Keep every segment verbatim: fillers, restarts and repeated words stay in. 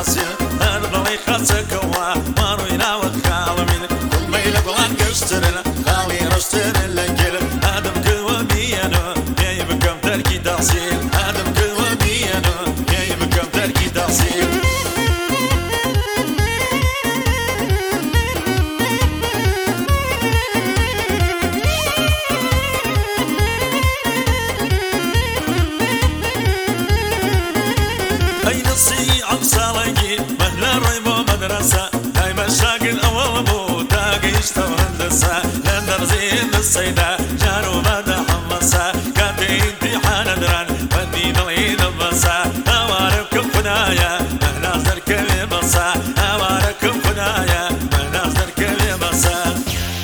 حاصل هربلي خاصك هو ماروينا وخالمين كل ما يلقلان قشترنا خالي رشتر اللقل آدم كلوة بيانا يا بكم تركي تحصيل آدم كلوة بيانا يا بكم تركي تحصيل أي نصي عبصالجي مهلا ريبو مدرسة هاي مشاكل أول بو تاقي اشتو هندسة لندر زين السيدة جارو مدى حمصة كاتي امتحان دران ودين العيد البصة أواركم فنايا مهلا زركب بصة أواركم فنايا مهلا زركب بصة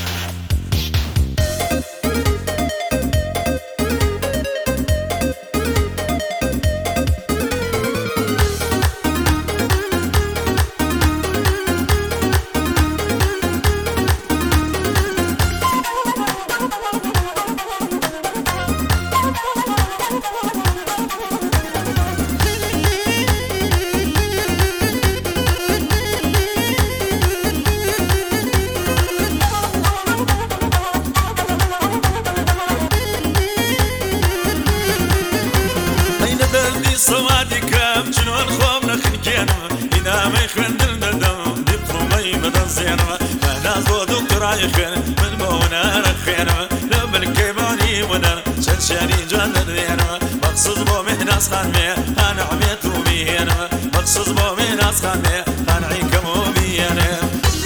صوادي كام شنو الخوف نخنكينا إذا ما يخندل ندم دبخو ما يبدا زينما أنا زو دكتور عايخين من بونا رخينما لبن كيباني ودن شنشاني جاندر دينما مقصوص بو من ناس خانمي أنا عميتو بيهنما مقصوص بو من ناس خانمي أنا عيكمو بيهنما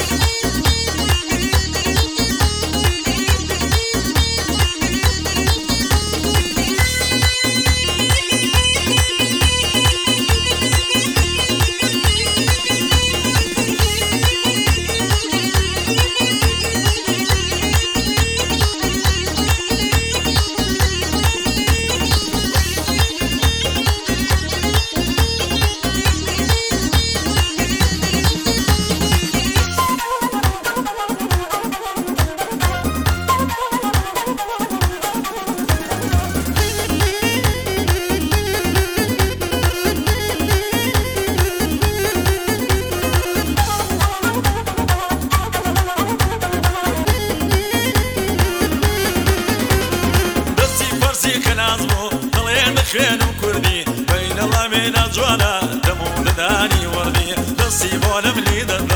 خينم كردي بين الله من أجوانا دمو داني وردي نصيب ولا مليد